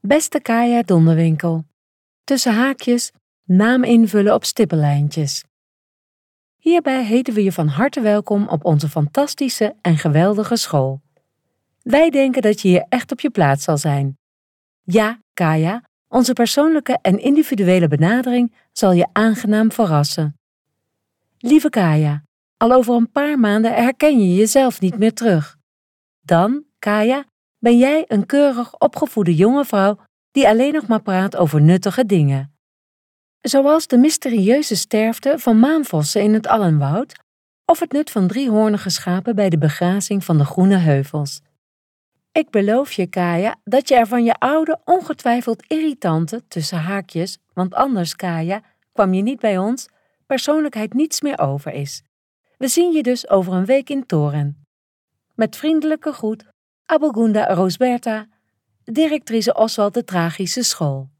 Beste Kaya Donderwinkel. Tussen haakjes, naam invullen op stippellijntjes. Hierbij heten we je van harte welkom op onze fantastische en geweldige school. Wij denken dat je hier echt op je plaats zal zijn. Ja, Kaya, onze persoonlijke en individuele benadering zal je aangenaam verrassen. Lieve Kaya, al over een paar maanden herken je jezelf niet meer terug. Dan, Kaya, ben jij een keurig opgevoede jonge vrouw die alleen nog maar praat over nuttige dingen. Zoals de mysterieuze sterfte van maanvossen in het Allenwoud of het nut van 3-hoornige schapen bij de begrazing van de groene heuvels. Ik beloof je, Kaya, dat je er van je oude, ongetwijfeld irritante, tussen haakjes, want anders, Kaya, kwam je niet bij ons, persoonlijkheid niets meer over is. We zien je dus over een week in Toren. Met vriendelijke groet, Abelgunda Roosberta, directrice Oswald de Tragische School.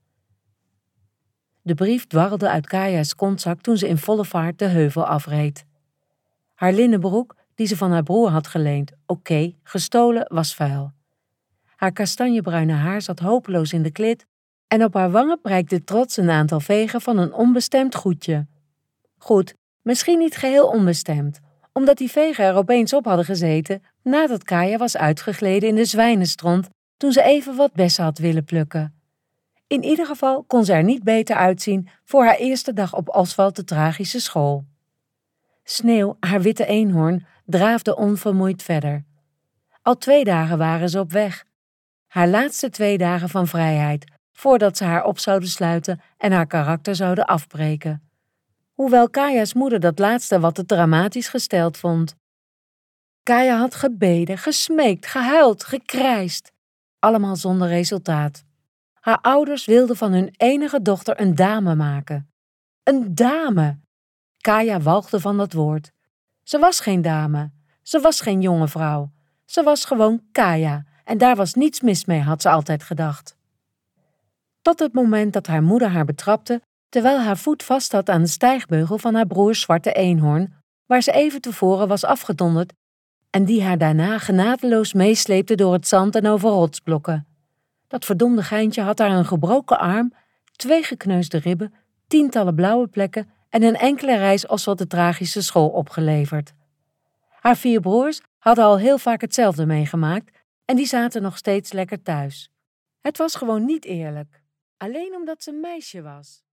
De brief dwarrelde uit Kaya's kontzak toen ze in volle vaart de heuvel afreed. Haar linnen broek, die ze van haar broer had geleend, gestolen, was vuil. Haar kastanjebruine haar zat hopeloos in de klit en op haar wangen prijkte trots een aantal vegen van een onbestemd goedje. Goed, misschien niet geheel onbestemd, omdat die vegen er opeens op hadden gezeten nadat Kaya was uitgegleden in de zwijnenstront toen ze even wat bessen had willen plukken. In ieder geval kon ze er niet beter uitzien voor haar eerste dag op Oswald de Tragische School. Sneeuw, haar witte eenhoorn, draafde onvermoeid verder. Al 2 dagen waren ze op weg. Haar laatste 2 dagen van vrijheid, voordat ze haar op zouden sluiten en haar karakter zouden afbreken. Hoewel Kaya's moeder dat laatste wat te dramatisch gesteld vond. Kaya had gebeden, gesmeekt, gehuild, gekrijsd. Allemaal zonder resultaat. Haar ouders wilden van hun enige dochter een dame maken. Een dame! Kaya walgde van dat woord. Ze was geen dame. Ze was geen jonge vrouw. Ze was gewoon Kaya en daar was niets mis mee, had ze altijd gedacht. Tot het moment dat haar moeder haar betrapte, terwijl haar voet vast had aan de stijgbeugel van haar broers zwarte eenhoorn, waar ze even tevoren was afgedonderd en die haar daarna genadeloos meesleepte door het zand en over rotsblokken. Dat verdomde geintje had haar een gebroken arm, 2 gekneusde ribben, tientallen blauwe plekken en een enkele reis Oswald de Tragische School opgeleverd. Haar 4 broers hadden al heel vaak hetzelfde meegemaakt en die zaten nog steeds lekker thuis. Het was gewoon niet eerlijk, alleen omdat ze een meisje was.